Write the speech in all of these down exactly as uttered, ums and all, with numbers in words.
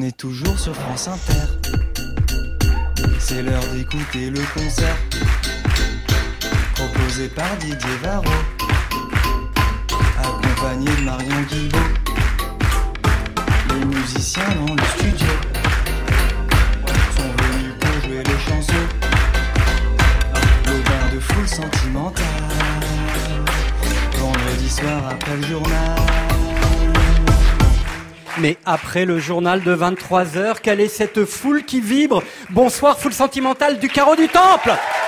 est toujours sur France Inter. C'est l'heure d'écouter le concert proposé par Didier Varro, accompagné de Marion Guilbault. Les musiciens dans le studio sont venus pour jouer les chansons. Le bain de foule sentimentale, vendredi soir après le journal. Mais après le journal de vingt-trois heures, quelle est cette foule qui vibre? Bonsoir, foule sentimentale du carreau du Temple.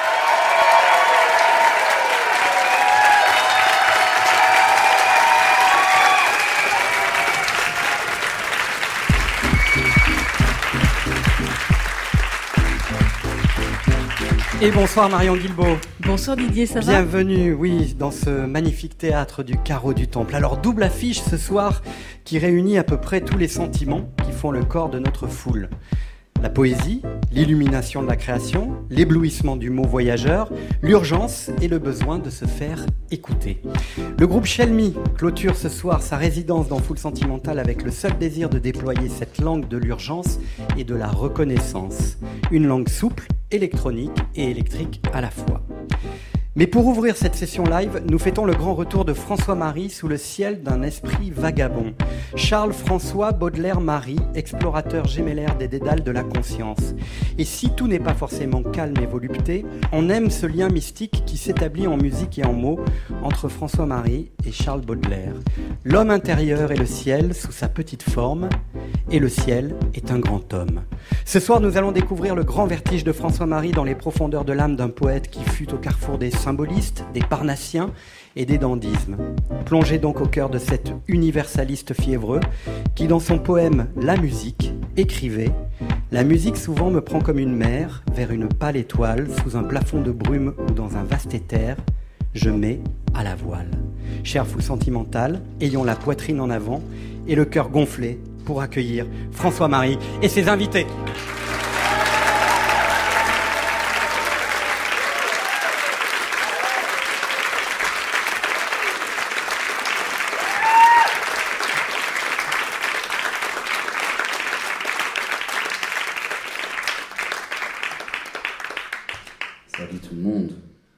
Et bonsoir Marion Guilbault. Bonsoir Didier, ça va? Bienvenue, oui, dans ce magnifique théâtre du carreau du Temple. Alors, double affiche ce soir qui réunit à peu près tous les sentiments qui font le corps de notre foule. La poésie, l'illumination de la création, l'éblouissement du mot voyageur, l'urgence et le besoin de se faire écouter. Le groupe Shelmy clôture ce soir sa résidence dans Foule Sentimentale avec le seul désir de déployer cette langue de l'urgence et de la reconnaissance. Une langue souple, électronique et électrique à la fois. Mais pour ouvrir cette session live, nous fêtons le grand retour de François-Marie sous le ciel d'un esprit vagabond. Charles-François Baudelaire-Marie, explorateur gémellaire des dédales de la conscience. Et si tout n'est pas forcément calme et volupté, on aime ce lien mystique qui s'établit en musique et en mots entre François-Marie et Charles Baudelaire. L'homme intérieur est le ciel sous sa petite forme, et le ciel est un grand homme. Ce soir, nous allons découvrir le grand vertige de François-Marie dans les profondeurs de l'âme d'un poète qui fut au carrefour des symbolistes, des parnassiens et des dandysmes. Plongez donc au cœur de cet universaliste fiévreux qui, dans son poème « La musique », écrivait « La musique souvent me prend comme une mer vers une pâle étoile, sous un plafond de brume ou dans un vaste éther, je mets à la voile. » Chère foule sentimentale, ayons la poitrine en avant et le cœur gonflé pour accueillir François-Marie et ses invités. Salut tout le monde.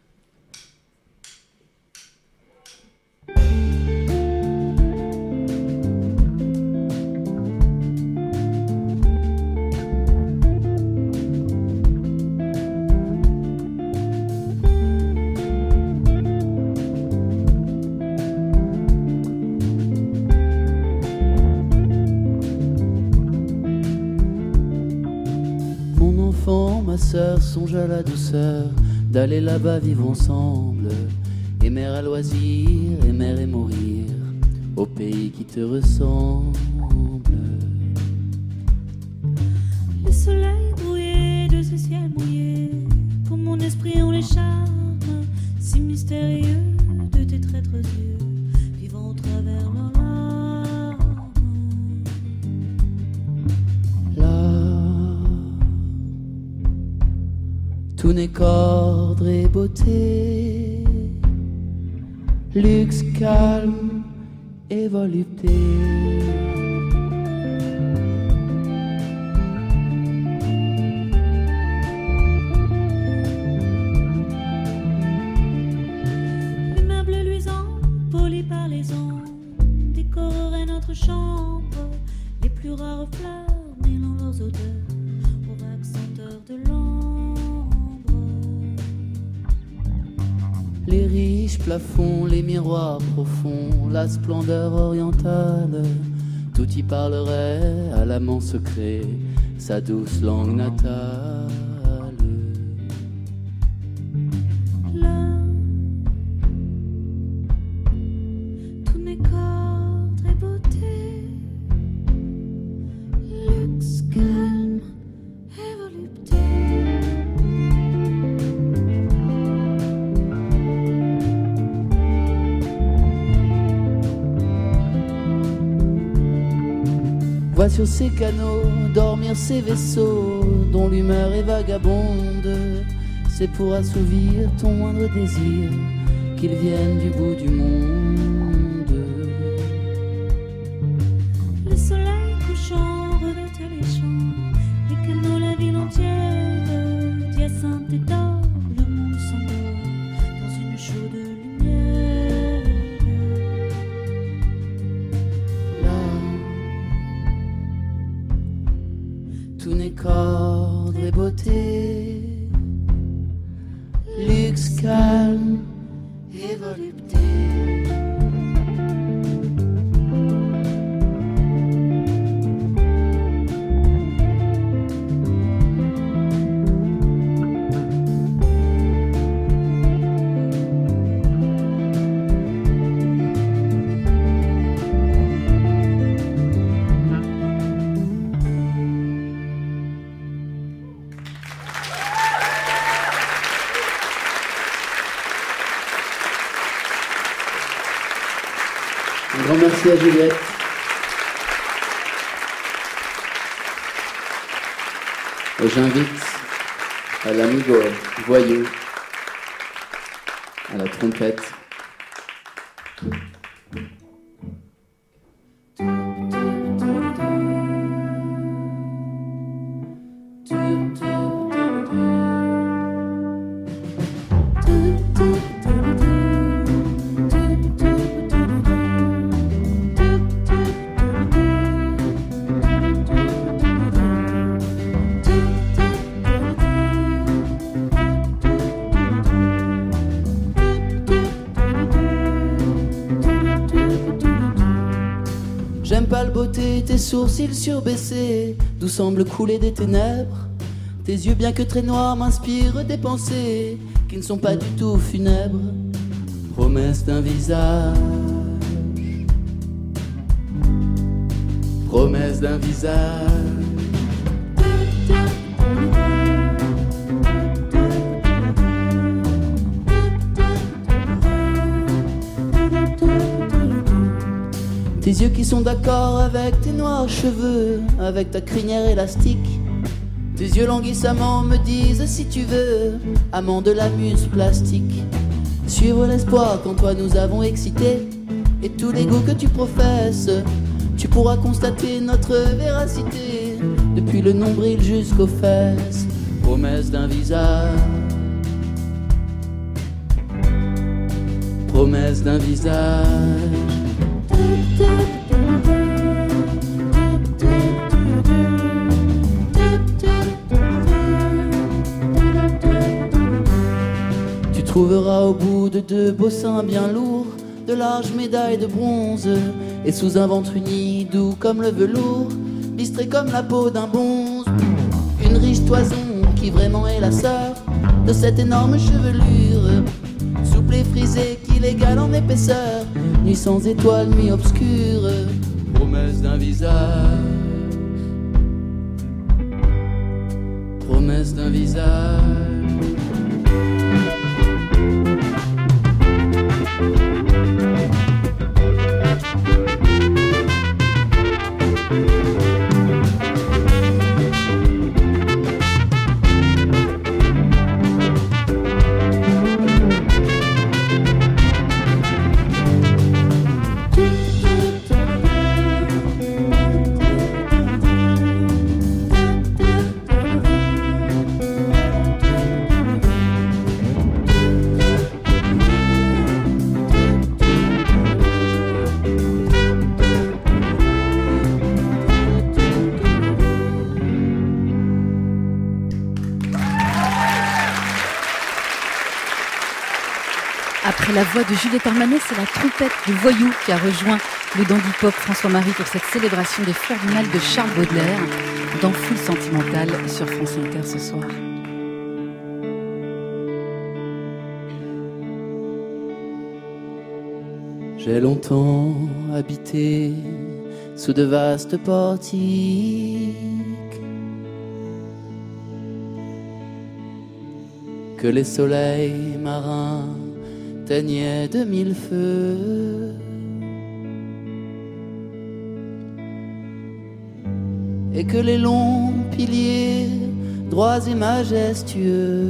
Mon enfant, ma sœur, songe à la douceur d'aller là-bas vivre ensemble, aimer à loisir, aimer et mourir au pays qui te ressemble. Le soleil brouillé de ce ciel mouillé, pour mon esprit ont les charmes si mystérieux de tes traîtres yeux, vivant au travers leurs larmes. Là, tout n'est qu'ordre et beauté, luxe, calme et volupté. Les meubles luisants, polis par les ondes, décoreraient notre chambre, les plus rares fleurs mêlant leurs odeurs aux vagues senteurs de l'ombre. Les riches plafonds, les miroirs profonds, la splendeur orientale, tout y parlerait à l'amant secret, sa douce langue natale. Là, tout n'est qu'ordre et beauté, luxe, calme et volupté. Vois sur ces canaux dormir ces vaisseaux dont l'humeur est vagabonde. C'est pour assouvir ton moindre désir qu'ils viennent du bout du monde. Le soleil couchant revêtait les tout n'est qu'ordre et beauté, luxe, calme et volupté. Un grand merci à Juliette. Et j'invite à l'amigo Voyou à la trompette. J'aime pas le beauté, tes sourcils surbaissés, d'où semblent couler des ténèbres. Tes yeux bien que très noirs m'inspirent des pensées qui ne sont pas du tout funèbres. Promesse d'un visage, promesse d'un visage. Tes yeux qui sont d'accord avec tes noirs cheveux, avec ta crinière élastique. Tes yeux languissamment me disent si tu veux, amant de la muse plastique. Suivre l'espoir qu'en toi nous avons excité, et tout l'ego que tu professes, tu pourras constater notre véracité, depuis le nombril jusqu'aux fesses. Promesse d'un visage, promesse d'un visage. Tu trouveras au bout de deux beaux seins bien lourds de larges médailles de bronze, et sous un ventre uni doux comme le velours, bistré comme la peau d'un bonze, une riche toison qui vraiment est la sœur de cette énorme chevelure, souple et frisée qu'il égale en épaisseur, nuit sans étoiles, nuit obscure. Promesse d'un visage, promesse d'un visage. Après la voix de Juliette Armanet, c'est la trompette de Voyou qui a rejoint le dandy pop François-Marie pour cette célébration des fleurs du mal de Charles Baudelaire dans Foule Sentimentale sur France Inter ce soir. J'ai longtemps habité sous de vastes portiques, que les soleils marins teignaient de mille feux. Et que les longs piliers, droits et majestueux,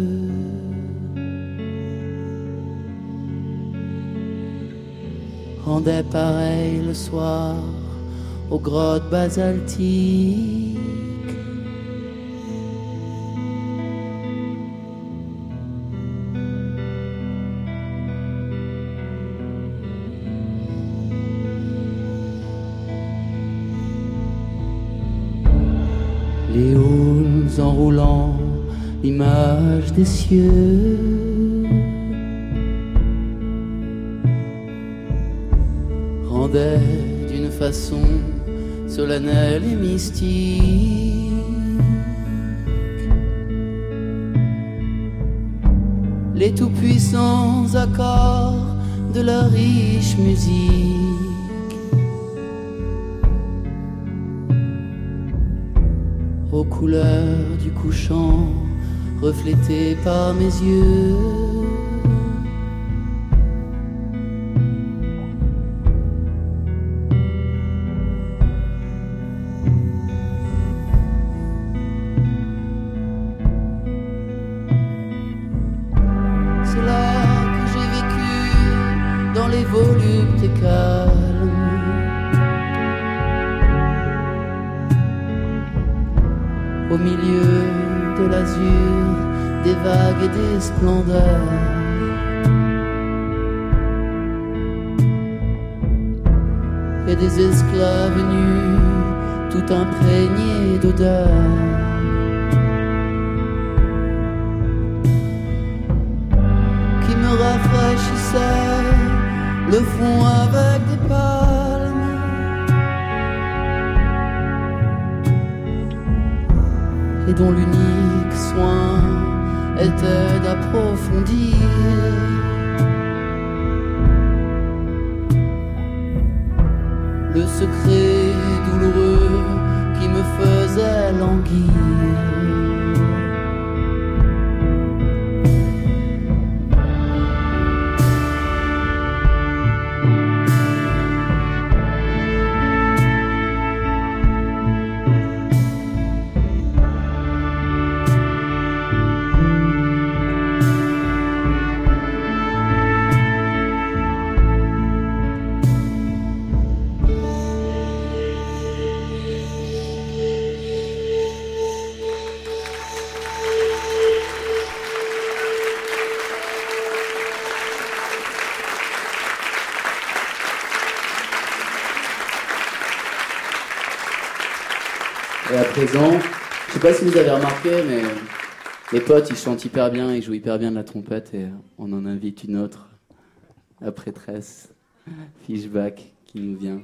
rendaient pareil le soir aux grottes basaltiques. les halls enroulant l'image des cieux. Rendait d'une façon solennelle et mystique les tout-puissants accords de la riche musique. Aux couleurs du couchant reflétées par mes yeux. Au milieu de l'azur, des vagues et des splendeurs. Et des esclaves nus, tout imprégnés d'odeur. Qui me rafraîchissaient le front avec des palmes. Et dont l'unique soin était d'approfondir le secret douloureux qui me faisait languir. Et à présent, je sais pas si vous avez remarqué, mais les potes, ils chantent hyper bien, ils jouent hyper bien de la trompette, et on en invite une autre, la prêtresse Fishback, qui nous vient.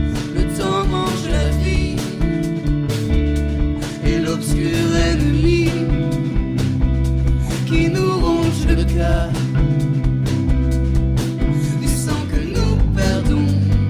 L'obscur ennemi du sang que nous perdons.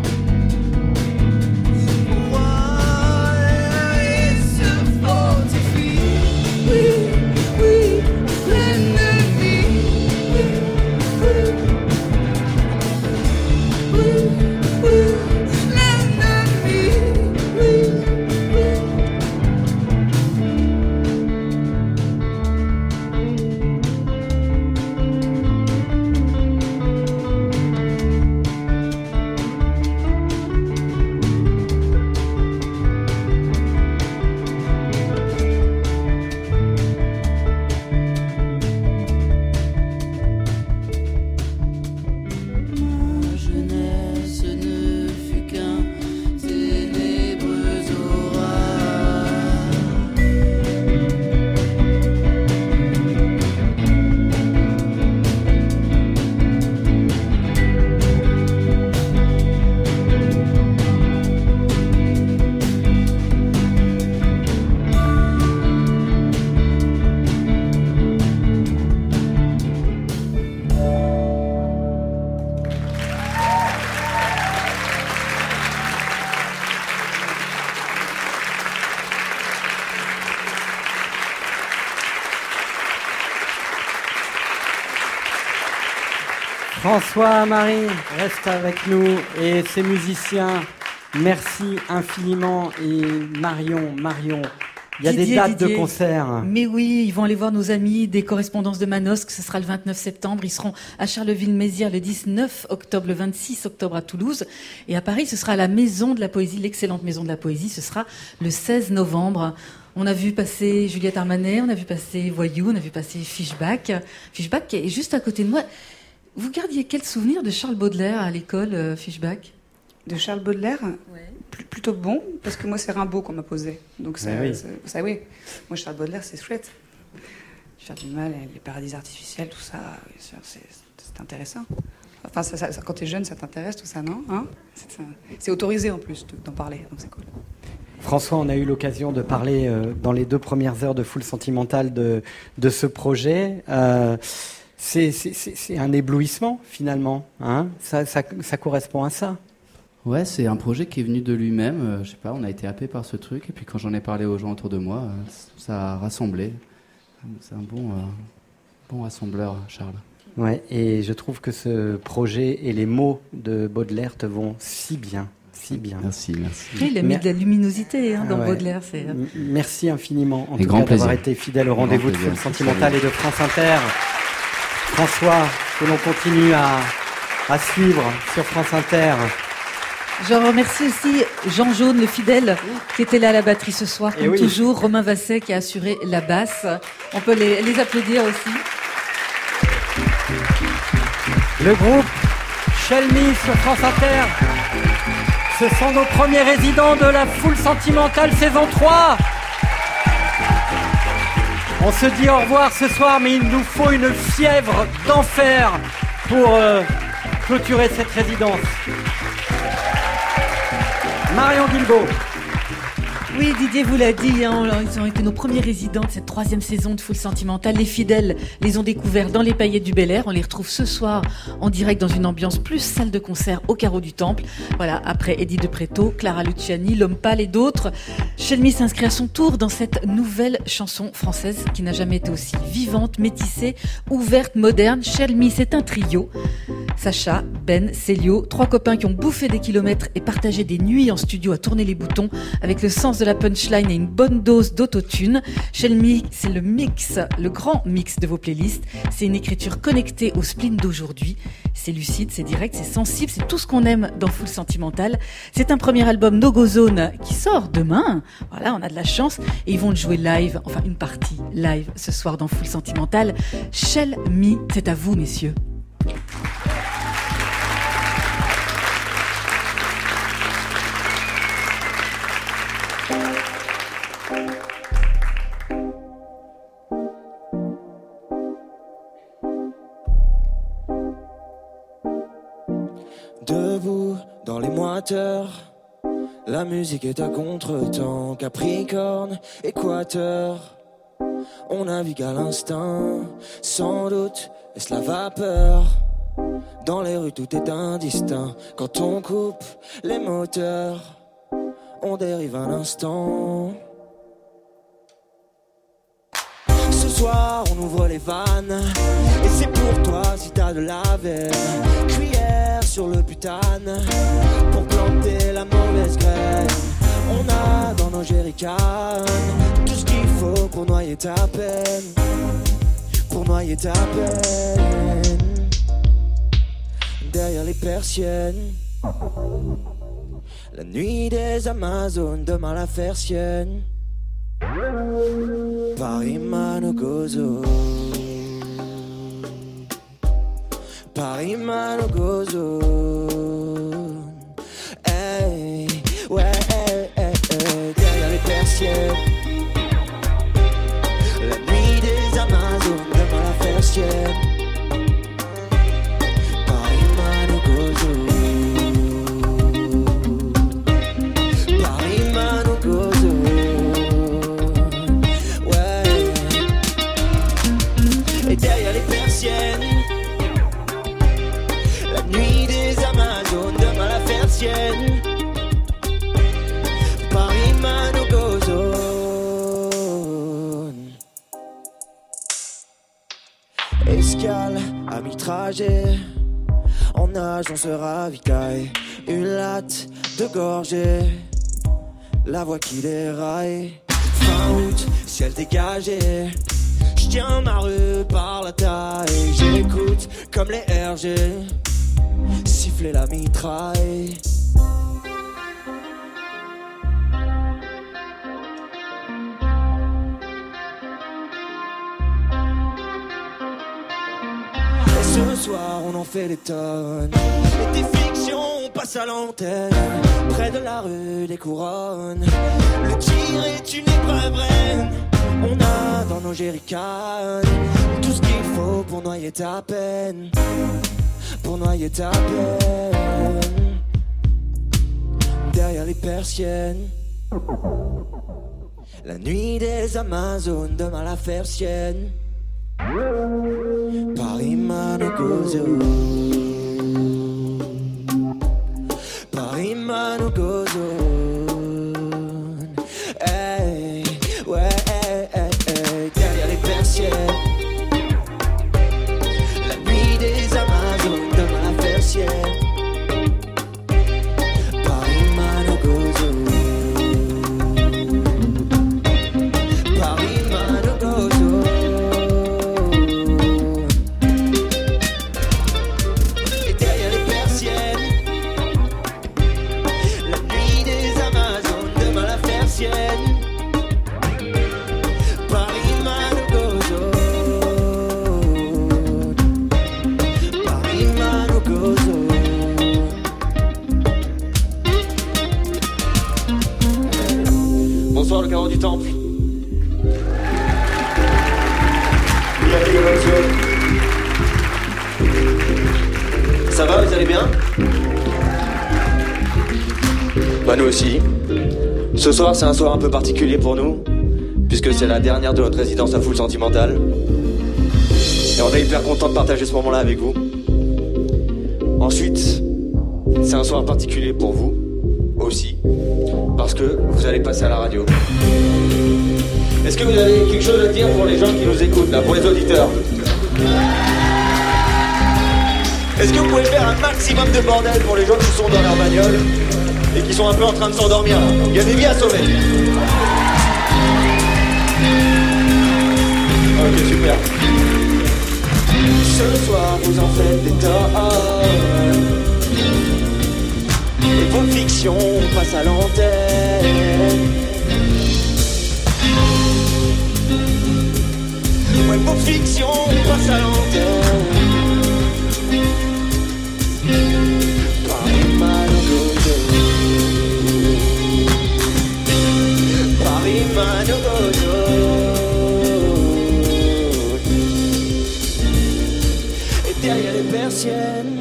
François-Marie reste avec nous et ses musiciens, merci infiniment. Et Marion, Marion, il y a Didier, des dates Didier. de concert. Mais oui, ils vont aller voir nos amis des correspondances de Manosque, ce sera le vingt-neuf septembre. Ils seront à Charleville-Mézières le dix-neuf octobre, le vingt-six octobre à Toulouse. Et à Paris, ce sera à la Maison de la Poésie, l'excellente Maison de la Poésie, ce sera le seize novembre. On a vu passer Juliette Armanet, on a vu passer Voyou, on a vu passer Fishback. Fishback qui est juste à côté de moi. Vous gardiez quel souvenir de Charles Baudelaire à l'école, euh, Fishback ? De Charles Baudelaire, Ouais. pl- plutôt bon, parce que moi c'est Rimbaud qu'on m'a posé. Donc ça, Ah oui. ça, ça, oui. Moi Charles Baudelaire c'est chouette. Faire du mal, les paradis artificiels, tout ça, c'est, c'est, c'est intéressant. Enfin, ça, ça, quand t'es jeune, ça t'intéresse tout ça, non hein c'est, ça, c'est autorisé en plus de, d'en parler, donc c'est cool. François, on a eu l'occasion de parler euh, dans les deux premières heures de Foule Sentimentale de, de ce projet. Euh, c'est, c'est, c'est, c'est un éblouissement finalement. Hein ça, ça, ça correspond à ça. Ouais, c'est un projet qui est venu de lui-même. Euh, je sais pas, on a été happé par ce truc. Et puis quand j'en ai parlé aux gens autour de moi, euh, ça a rassemblé. C'est un bon, euh, bon rassembleur, Charles. Ouais, et je trouve que ce projet et les mots de Baudelaire te vont si bien. Si bien. Merci, merci. Oui, il a mis Mer- de la luminosité hein, dans Ah ouais. Baudelaire. C'est... M- Merci infiniment en Avec tout grand cas d'avoir plaisir. été fidèle au rendez-vous de plaisir. Foule Sentimentale et de France Inter. François, que l'on continue à, à suivre sur France Inter. Je remercie aussi Jean Jaune, le fidèle, qui était là à la batterie ce soir, Eh comme oui. toujours. Romain Vasset qui a assuré la basse. On peut les, les applaudir aussi. Le groupe Shelmy sur France Inter. Ce sont nos premiers résidents de la Foule Sentimentale saison trois. On se dit au revoir ce soir, mais il nous faut une fièvre d'enfer pour euh, clôturer cette résidence. Marion Guilbault. Oui, Didier vous l'a dit, hein, ils ont été nos premiers résidents de cette troisième saison de Foule Sentimentale. Les fidèles les ont découverts dans les paillettes du Bel Air. On les retrouve ce soir en direct dans une ambiance plus salle de concert au Carreau du Temple. Voilà, après Eddie de Pretto, Clara Luciani, L'Homme Pâle et d'autres. Shelmy s'inscrit à son tour dans cette nouvelle chanson française qui n'a jamais été aussi vivante, métissée, ouverte, moderne. Shelmy, c'est un trio. Sacha, Ben, Célio, trois copains qui ont bouffé des kilomètres et partagé des nuits en studio à tourner les boutons avec le sens de la punchline et une bonne dose d'autotune. Shelmy, c'est le mix, le grand mix de vos playlists. C'est une écriture connectée au spleen d'aujourd'hui. C'est lucide, c'est direct, c'est sensible, c'est tout ce qu'on aime dans Foule Sentimentale. C'est un premier album No Go Zone qui sort demain. Voilà, on a de la chance. Et ils vont le jouer live, enfin une partie live ce soir dans Foule Sentimentale. Shelmy, c'est à vous, messieurs. Debout dans les moiteurs, la musique est à contre-temps. Capricorne, Équateur, On navigue à l'instinct, sans doute est-ce la vapeur. Dans les rues tout est indistinct. Quand on coupe les moteurs, on dérive un instant. Ce soir on ouvre les vannes, et c'est pour toi si t'as de la veine. Cuillère sur le butane, pour planter la mauvaise graine. On a dans nos jerrycans tout ce qu'il faut pour noyer ta peine. Pour noyer ta peine. Derrière les persiennes, la nuit des Amazones, demain la faire sienne. Paris Manogozo, Paris Manogozo. Hey, ouais, hey, hey, hey. Derrière les persiennes, la nuit des Amazones, demain la faire sienne. La nuit des Amazones, demain la faire sienne. Paris Manogozone. Escale à mi-trajet, en nage on se ravitaille. Une latte de gorgée, la voix qui déraille. Fin août, ciel dégagé, tiens ma rue par la taille. J'écoute comme les R G siffler la mitraille. Et ce soir on en fait des tonnes, et des fictions on passe à l'antenne. Près de la rue des Couronnes, le tir est une épreuve reine. On a dans nos jerrycans tout ce qu'il faut pour noyer ta peine. Pour noyer ta peine. Derrière les persiennes, la nuit des Amazones, demain la faire sienne. Paris Manogozo, Paris Manogozo. Hey, ouais. La nuit des Amazones, demain la faire sienne. Paris Manogozo, Paris Manogozo. Et derrière les persiennes, la nuit des Amazones, demain la faire sienne. Bonsoir le carreau du temple. Ça va, vous allez bien? Bah nous aussi. Ce soir c'est un soir un peu particulier pour nous, puisque c'est la dernière de notre résidence à Foule Sentimentale. Et on est hyper content de partager ce moment-là avec vous. Ensuite, c'est un soir particulier pour vous aussi, parce que vous allez passer à la radio. Est-ce que vous avez quelque chose à dire pour les gens qui nous écoutent, là, pour les auditeurs? Est-ce que vous pouvez faire un maximum de bordel pour les gens qui sont dans leur bagnole et qui sont un peu en train de s'endormir là? Il y a des vies à sauver. Ok, super. Ce soir, vous en faites des tonnes, et vos fictions passent à l'antenne. Ouais, vos fictions passent à l'antenne. Paris Manogozo, Paris Manogozo. Et derrière les persiennes,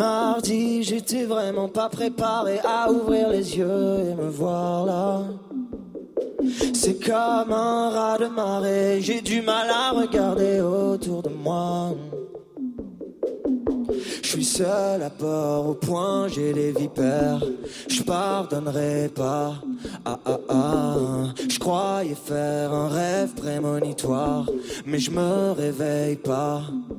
mardi, j'étais vraiment pas préparé à ouvrir les yeux et me voir là. C'est comme un raz de marée, j'ai du mal à regarder autour de moi. Je suis seul à bord, au point j'ai les vipères. Je pardonnerai pas. Ah ah ah. Je croyais faire un rêve prémonitoire, mais je me réveille pas.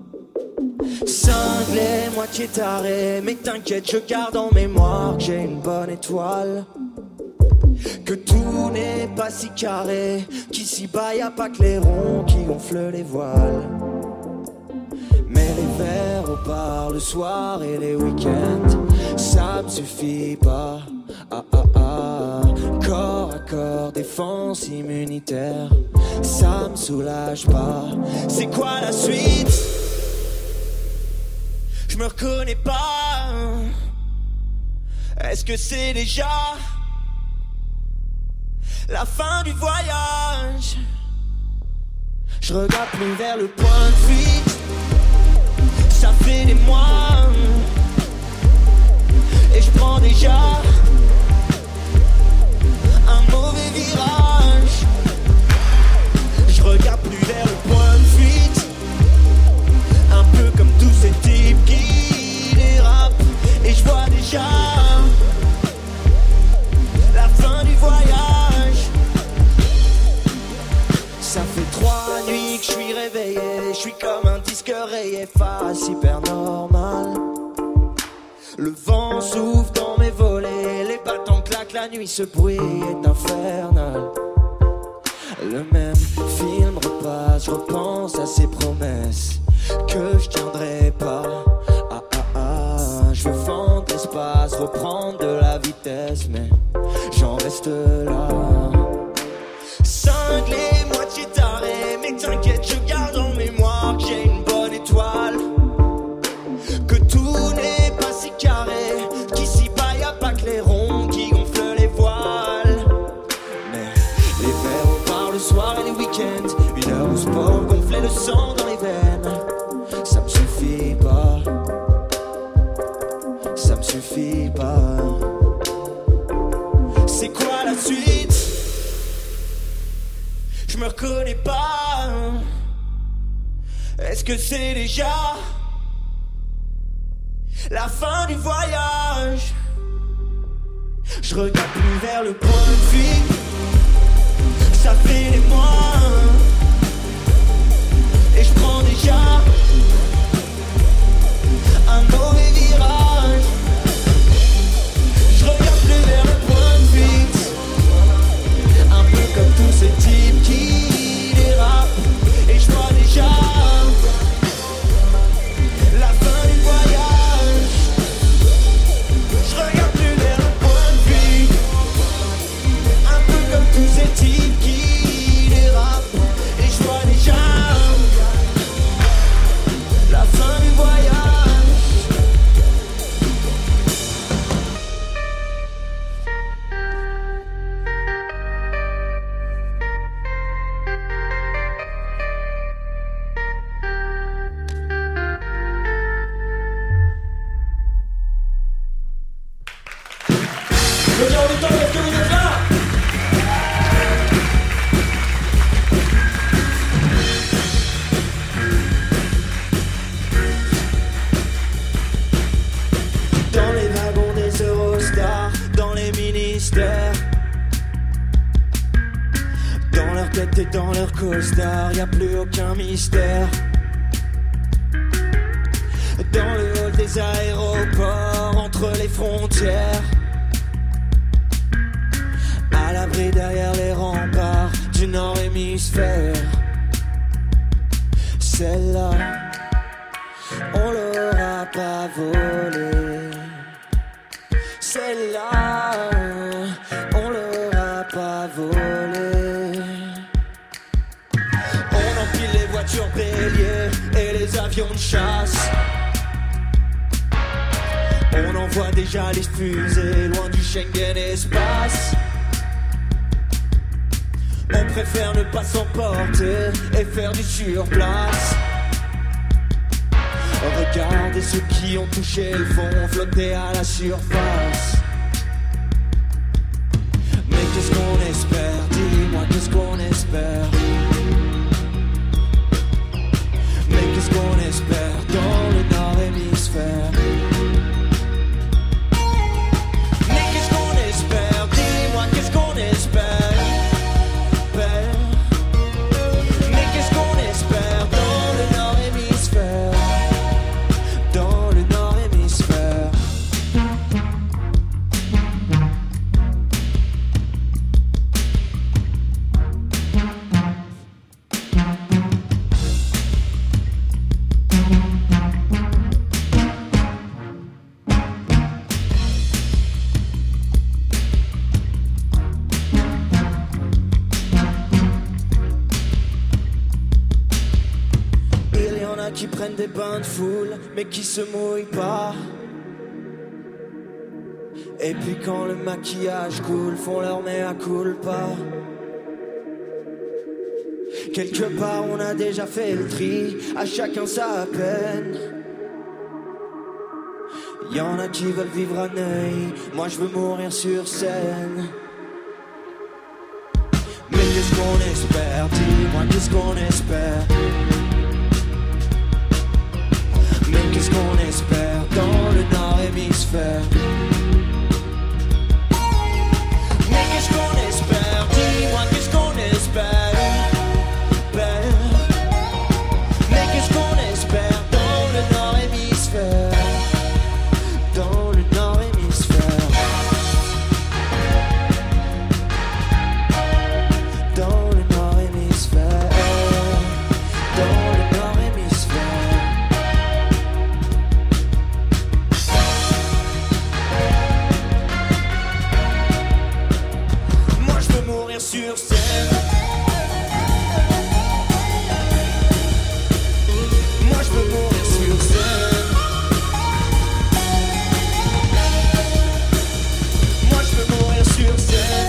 Cinglé, moitié taré, mais t'inquiète, je garde en mémoire que j'ai une bonne étoile. Que tout n'est pas si carré, qu'ici-bas y a pas que les ronds qui gonflent les voiles. Mais les verres au bar le soir et les week-ends, ça me suffit pas. Ah ah ah. Corps à corps, défense immunitaire, ça me soulage pas. C'est quoi la suite? Je me reconnais pas. Est-ce que c'est déjà la fin du voyage? Je regarde plus vers le point de fuite. Ça fait des mois et je prends déjà un mauvais virage. Je regarde plus vers le point de fuite. Un peu comme tous ces types qui dérapent. Et je vois déjà la fin du voyage. Ça fait trois nuits que je suis réveillé. Je suis comme un disque rayé face hyper normal. Le vent souffle dans mes volets, les battants claquent, la nuit, ce bruit est infernal. Le même film repasse, je repense à ces promesses que je tiendrai pas. Ah ah ah, je veux fendre l'espace, reprendre de la vitesse, mais j'en reste là. Cinglé, moitié taré, mais t'inquiète, je garde en mémoire que j'ai une bonne étoile. Que tout n'est pas si carré, qu'ici-bas y a pas que les ronds qui gonflent les voiles. Mais les verres au bar le soir et les week-ends, une heure au sport, gonfler le sang dans les veines, ça me suffit pas. Ça me suffit pas. C'est quoi la suite? Je me reconnais pas. Est-ce que c'est déjà la fin du voyage? Je regarde plus vers le point de vue. Ça fait des mois et je prends déjà un mauvais virage. Je regarde plus vers le point de vue. Un peu comme tous ces types qui dérapent. Et je vois déjà la fin du voyage. Je regarde plus vers le point de vue. Un peu comme tous ces types qui dérapent. Et je vois déjà la fin du voyage. Dans les wagons des Eurostars, dans les ministères, dans leur tête et dans leur costard, y a plus aucun mystère. Dans le hall des aéroports, entre les frontières, à l'abri derrière les remparts du nord hémisphère. Celle-là, on l'aura pas volée. Celle-là, on l'aura pas volée. On empile les voitures béliers et les avions de chasse. On envoie déjà les fusées loin du Schengen espace. On préfère ne pas s'emporter et faire du surplace. Regardez ceux qui ont touché le fond, flotter à la surface. Mais qu'est-ce qu'on espère? Dis-moi, qu'est-ce qu'on espère? Mais qu'est-ce qu'on espère dans le nord hémisphère? Mais qu'est-ce qu'on espère? Dis-moi, qu'est-ce qu'on espère? Mais qu'est-ce qu'on espère dans le nord hémisphère? Dans le nord hémisphère. Qui prennent des bains de foule, mais qui se mouillent pas. Et puis quand le maquillage coule, font leur mea culpa. Quelque part on a déjà fait le tri, à chacun sa peine. Y'en a qui veulent vivre à Neuilly, moi je veux mourir sur scène. Mais qu'est-ce qu'on espère? Dis-moi, qu'est-ce qu'on espère? Mais qu'est-ce qu'on espère dans le nord hémisphère? Mais qu'est-ce qu'on espère? Dis-moi, qu'est-ce qu'on espère? Mais qu'est-ce qu'on espère dans le nord hémisphère? Dans le nord hémisphère. Dans le nord hémisphère. Dans le nord hémisphère. Sur scène. Moi je veux mourir sur scène. Moi je veux mourir sur scène.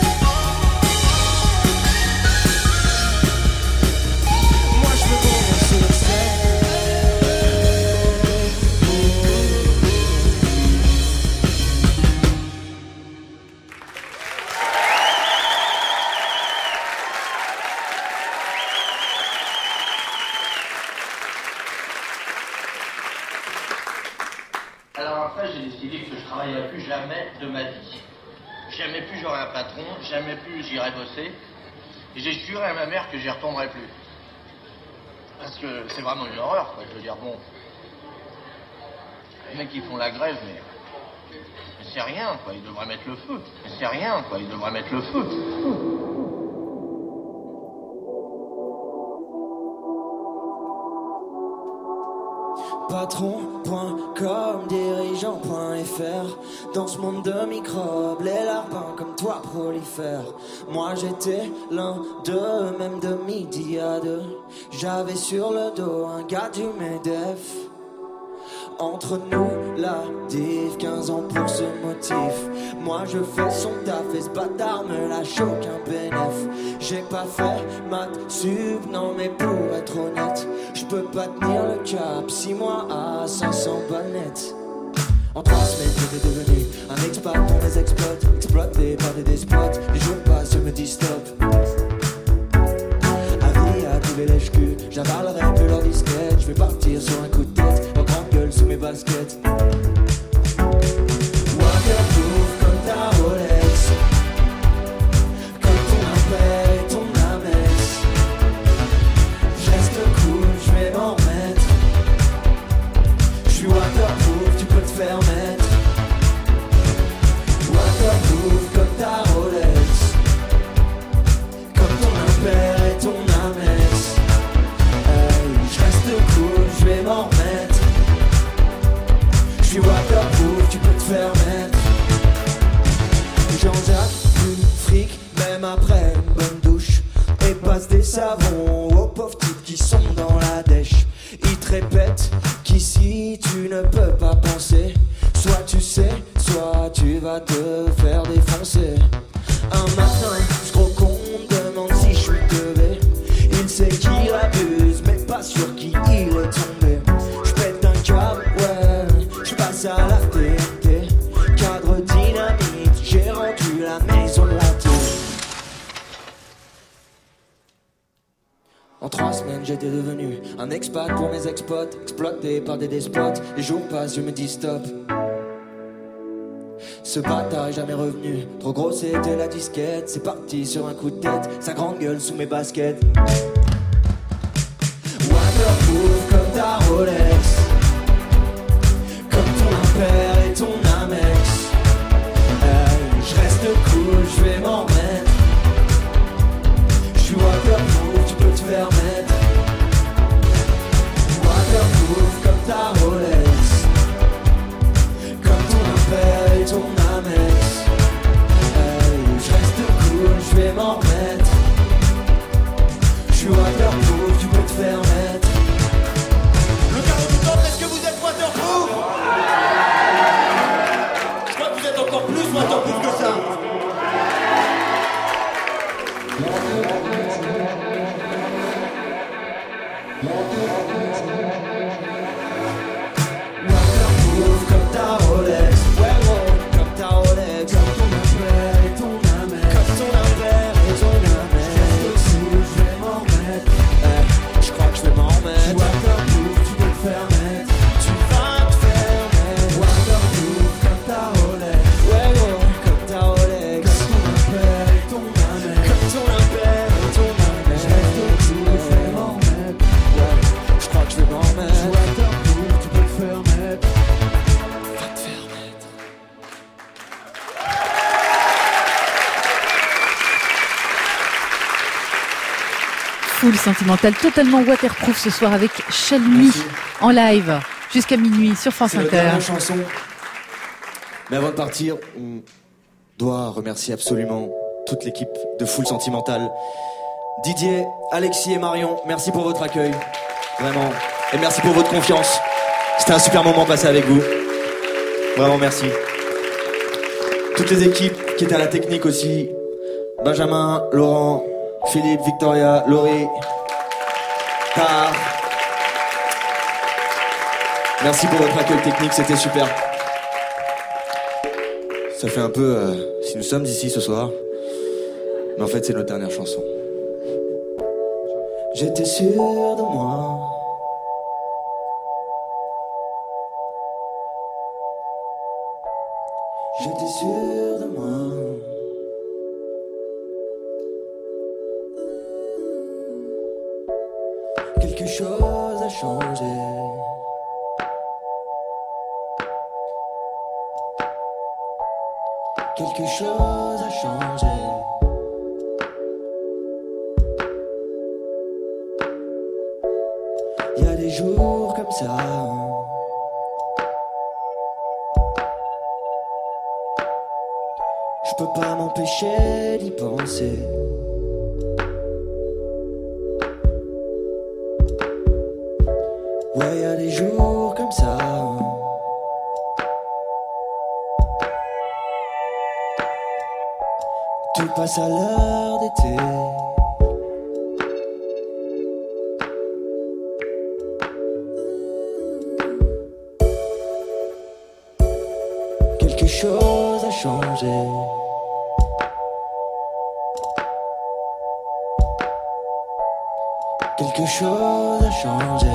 Moi je veux mourir sur scène. Jamais de ma vie. Jamais plus j'aurai un patron, jamais plus j'irai bosser. Et j'ai juré à ma mère que j'y retournerai plus. Parce que c'est vraiment une horreur, quoi. Je veux dire, bon... Les mecs qui font la grève, mais... mais c'est rien, quoi. Ils devraient mettre le feu. Mais c'est rien, quoi. Ils devraient mettre le feu. Patron point com, dirigeant point f r. Dans ce monde de microbes, les larbins comme toi prolifèrent. Moi j'étais l'un d'eux, même de midi à deux. J'avais sur le dos un gars du MEDEF. Entre nous, la div, quinze ans pour ce motif. Moi je fais son taf et ce bâtard me lâche aucun bénéf. J'ai pas fait maths sup, non mais pour être honnête, je peux pas tenir le cap, six mois à cinq cents balles net. En trois semaines j'étais devenu un expat pour mes exploits, exploité par des despotes. Les jours passent, je me dis stop. Avis à tous les lèches-culs, j'avalerai plus leur disquette. Je vais partir sur un coup de tête, en grande gueule sous mes baskets. Waterproof comme ta Rolex, comme ton impère et ton Amex. Je reste cool, je vais m'en remettre. Je suis waterproof, tu peux te faire mettre. Waterproof comme ta Rolex, comme ton impère et ton Amex. Hey, je reste cool, je vais m'en remettre. Je suis waterproof, tu peux te faire mettre. Jean-Jacques, plus fric, même après une bonne douche. Et passe des savons aux pauvres types qui sont dans la dèche. Ils te répètent qu'ici tu ne peux pas penser. Soit tu sais, soit tu vas te faire défoncer. Un matin, ce gros con me demande si je suis teubé. Il sait qu'il abuse, mais pas sûr qu'il est tombé. Je pète un câble trois semaines j'étais devenu un expat pour mes ex-potes, exploité par des despotes. Les jours passent, je me dis stop. Ce bâtard est jamais revenu. Trop gros c'était la disquette. C'est parti sur un coup de tête. Sa grande gueule sous mes baskets. Waterproof comme ta Rolex, comme ton impère et ton Amex. Hey, je reste cool, je vais m'en remettre. Je suis waterproof, tu peux te faire mettre. Waterproof comme ta Rolex, comme ton impère et ton Amex. Hey, je reste cool, je vais m'en remettre. Je suis waterproof, tu peux te faire mettre. Le carreau du temple, est-ce que vous êtes waterproof? Je crois que vous êtes encore plus waterproof que ça. Waterproof comme ta Rolex, ouais ouais, comme ta Rolex, comme ton impère et ton Amex, comme ton impère et ton Amex. Je reste cool, je vais m'en remettre. Eh, je crois que je vais m'en remettre. Waterproof, tu peux te faire mettre. Tu vas te faire mettre. Waterproof comme ta Rolex, ouais ouais, comme ta Rolex, comme ton impère et ton Amex, comme ton impère et ton Amex. Je reste cool, je vais m'en remettre. Ouais, je crois que je vais m'en remettre. Waterproof, tu peux te faire mettre. Va te faire mettre. Full Sentimental, totalement waterproof ce soir avec Chalmy Merci. en live jusqu'à minuit sur France C'est la Inter. dernière chanson. Mais avant de partir, on doit remercier absolument toute l'équipe de Full Sentimental. Didier, Alexis et Marion, merci pour votre accueil. Vraiment. Et merci pour votre confiance. C'était un super moment passé avec vous. Vraiment merci. Toutes les équipes qui étaient à la technique aussi. Benjamin, Laurent, Philippe, Victoria, Laurie, Tar. Merci pour votre accueil technique, c'était super. Ça fait un peu euh, si nous sommes ici ce soir. Mais en fait c'est notre dernière chanson. J'étais sûr de moi. J'étais sûr de moi. Quelque chose a changé. Quelque chose a changé. Il y a des jours comme ça. Je peux pas m'empêcher d'y penser. Ouais, y a des jours comme ça. Tout passe à l'heure d'été. Quelque chose a changé. Quelque chose a changé.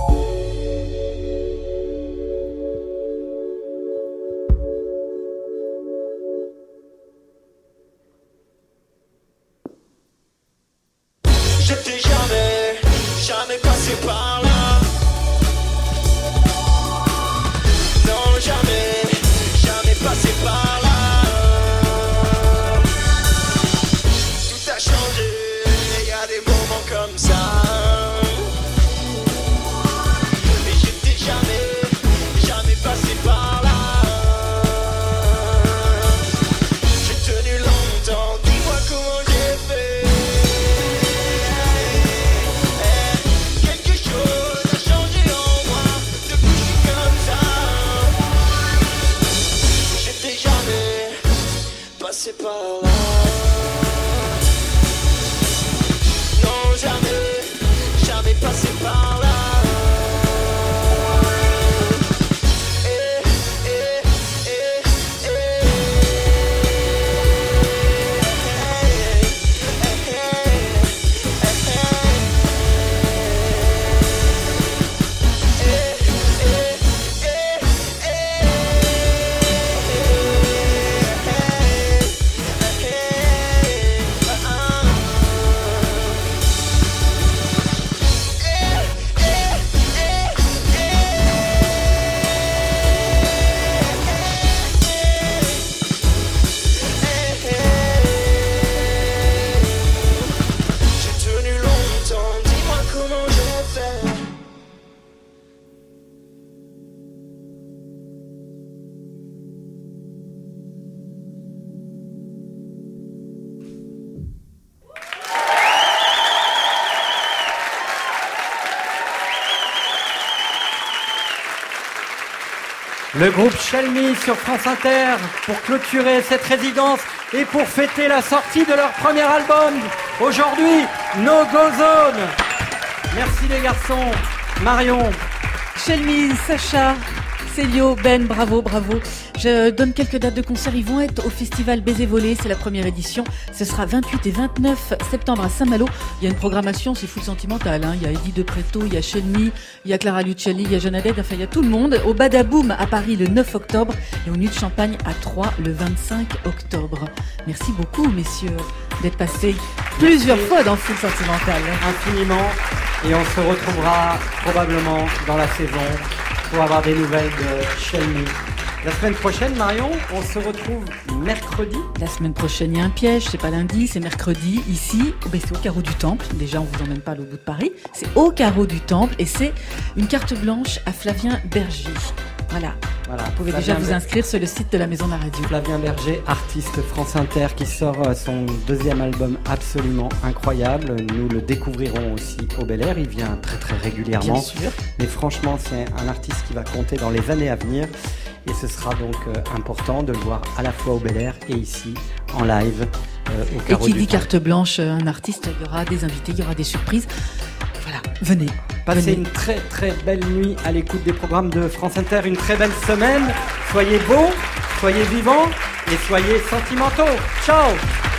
J'étais jamais, jamais passé par là. Non, jamais, jamais passé par là. Tout a changé, y a des moments comme ça. Mais j'étais jamais, jamais passé par là. J'ai tenu longtemps, dis-moi comment j'ai fait. Quelque chose a changé en moi, depuis que je suis comme ça. J'étais jamais passé par là. Non, jamais, jamais passé par là. Eh, eh, eh, eh. Le groupe Shelmy sur France Inter pour clôturer cette résidence et pour fêter la sortie de leur premier album. Aujourd'hui, No Go Zone. Merci les garçons. Marion. Shelmy, Sacha, Célio, Ben, bravo, bravo. Je donne quelques dates de concert. Ils vont être au festival Baiser Volé, c'est la première édition. Ce sera vingt-huit et vingt-neuf septembre à Saint-Malo. Il y a une programmation, c'est full sentimental. Hein. Il y a Eddie De Pretto, il y a Shelmy, il y a Clara Luciani, il y a Jeanne Haddad, enfin il y a tout le monde. Au Badaboom à Paris le neuf octobre et au Nuit de Champagne à Troyes le vingt-cinq octobre. Merci beaucoup, messieurs, d'être passés plusieurs Merci. fois dans Full Sentimental. Infiniment. Et on se retrouvera probablement dans la saison pour avoir des nouvelles de Shelmy. La semaine prochaine, Marion, on se retrouve mercredi. La semaine prochaine, il y a un piège, c'est pas lundi, c'est mercredi, ici, ben c'est au Carreau du Temple. Déjà, on vous emmène pas à l'autre bout de Paris, c'est au Carreau du Temple et c'est une carte blanche à Flavien Berger. Voilà. Voilà. Vous pouvez Flavien déjà vous Ber- inscrire sur le site de la Maison de la Radio. Flavien Berger, artiste France Inter, qui sort son deuxième album absolument incroyable. Nous le découvrirons aussi au Bel Air. Il vient très très régulièrement. Bien sûr. Mais franchement, c'est un artiste qui va compter dans les années à venir. Et ce sera donc euh, important de le voir à la fois au Bel Air et ici, en live, euh, au Et Carreau qui du dit Temple. carte blanche, un artiste, il y aura des invités, il y aura des surprises. Voilà, venez. Passez venez. une très très belle nuit à l'écoute des programmes de France Inter, une très belle semaine. Soyez beaux, soyez vivants et soyez sentimentaux. Ciao!